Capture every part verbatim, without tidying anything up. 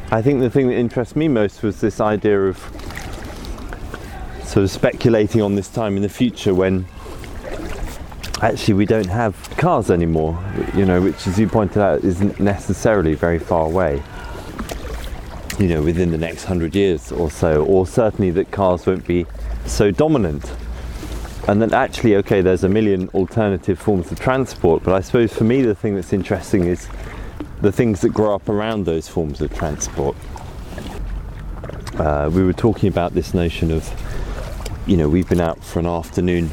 I think the thing that interests me most was this idea of sort of speculating on this time in the future when actually we don't have cars anymore, you know, which, as you pointed out, isn't necessarily very far away, you know, within the next hundred years or so, or certainly that cars won't be so dominant. And then actually, okay, there's a million alternative forms of transport, but I suppose for me the thing that's interesting is the things that grow up around those forms of transport. Uh, we were talking about this notion of, you know, we've been out for an afternoon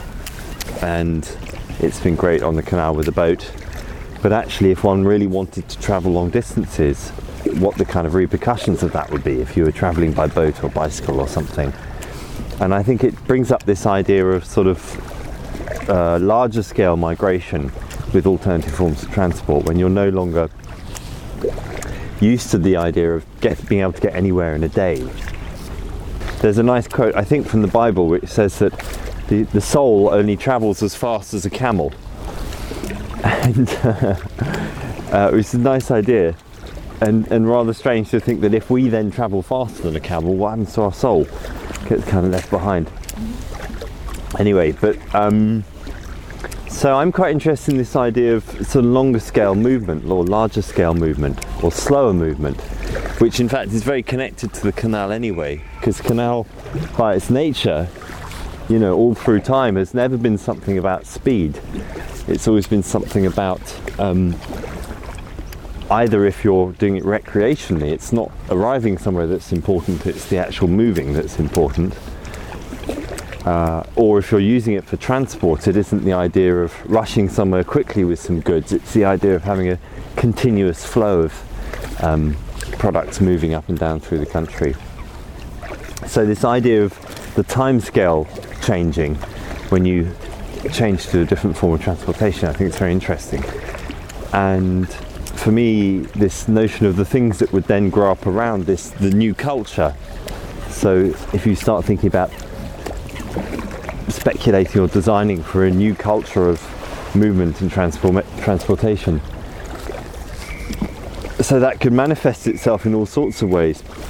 and it's been great on the canal with a boat, but actually if one really wanted to travel long distances, what the kind of repercussions of that would be if you were travelling by boat or bicycle or something. And I think it brings up this idea of sort of uh, larger scale migration with alternative forms of transport when you're no longer used to the idea of get, being able to get anywhere in a day. There's a nice quote, I think, from the Bible which says that the, the soul only travels as fast as a camel. And uh, uh, it's a nice idea, and, and rather strange to think that if we then travel faster than a camel, what happens to our soul? Gets kind of left behind. Anyway, but um, so I'm quite interested in this idea of sort of longer scale movement, or larger scale movement, or slower movement, which in fact is very connected to the canal anyway, because canal by its nature, you know, all through time has never been something about speed. It's always been something about um, either, if you're doing it recreationally, it's not arriving somewhere that's important, it's the actual moving that's important. Uh, or if you're using it for transport, it isn't the idea of rushing somewhere quickly with some goods, it's the idea of having a continuous flow of um, products moving up and down through the country. So this idea of the time scale changing when you change to a different form of transportation, I think it's very interesting. And for me, this notion of the things that would then grow up around this, the new culture. So if you start thinking about speculating or designing for a new culture of movement and transport, transportation, so that could manifest itself in all sorts of ways.